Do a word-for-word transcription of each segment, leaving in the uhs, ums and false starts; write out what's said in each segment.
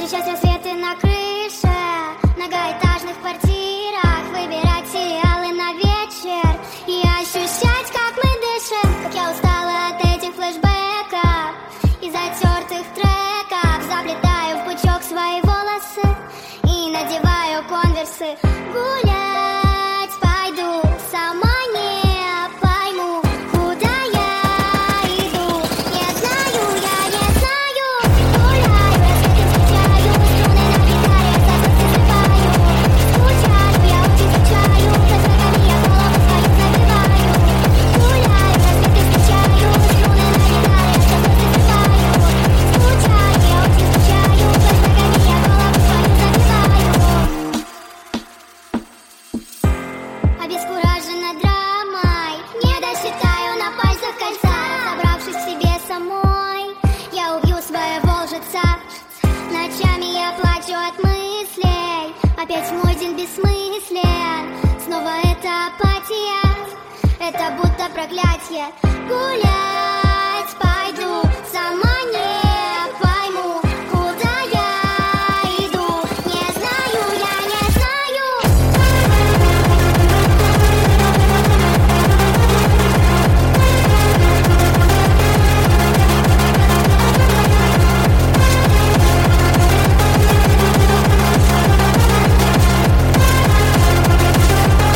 Встречать рассветы на крыше многоэтажных квартирах, выбирать сериалы на вечер и ощущать, как мы дышим. Как я устала от этих флешбеков и затертых треков. Заплетаю в пучок свои волосы и надеваю конверсы. Гулять пойду, сама не пойму, куда я иду. Не знаю, я не знаю. Гуляю, рассветы встречаю, струны на гитаре я сосыпаю. Скучаю, я очень скучаю, флешбеками я голову свою забиваю. Гуляю, рассветы встречаю, струны на гитаре я сосыпаю. Скучаю, я очень скучаю, флешбеками я голову свою забиваю. Обескуражена драмой, не досчитаю на пальцах кольца. Разобравшись в себе самой, я убью своего лжеца. Ночами я плачу от мыслей, опять мой день бессмыслен. Снова это апатия, это будто проклятие. Гулять пойду, сама не пойму, куда я иду. Не знаю, я не знаю.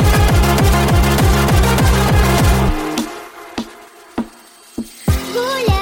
Гуляй.